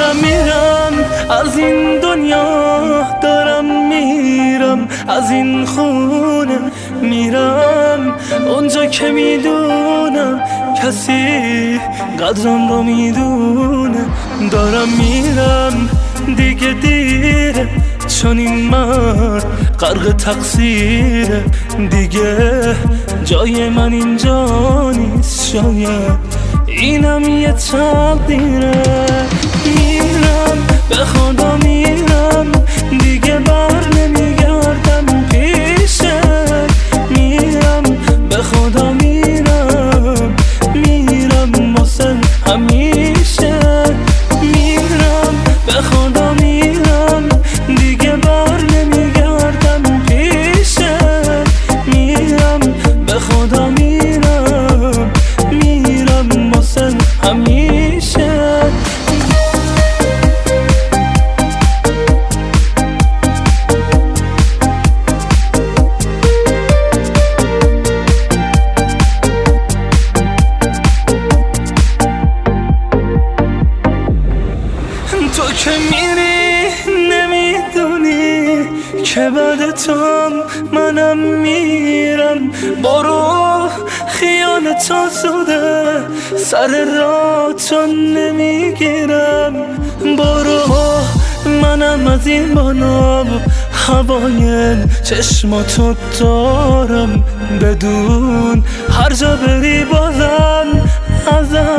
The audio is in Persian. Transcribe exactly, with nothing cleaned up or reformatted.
دارم میرم از این دنیا، دارم میرم از این خونه، میرم اونجا که میدونم کسی قدرم رو میدونه. دارم میرم دیگه دیره، چون این مرد غرق تقصیره، دیگه جای من اینجا نیست، شاید اینم یه تقدیره. میرم به خدا میرم دیگه بر نمیگردم پیشه، میرم به خدا میرم، میرم واسه همیشه. میرم به خدا میرم دیگه بر نمیگردم پیشه، میرم به خدا میرم، میرم واسه همیشه. تو که میری نمیدونی که بعد تو منم میرم، برو خیالت آسوده سر راه تو نمیگیرم، برو منم از این بالا هوای چشماتو دارم، بدون هر جا بری بازم ازم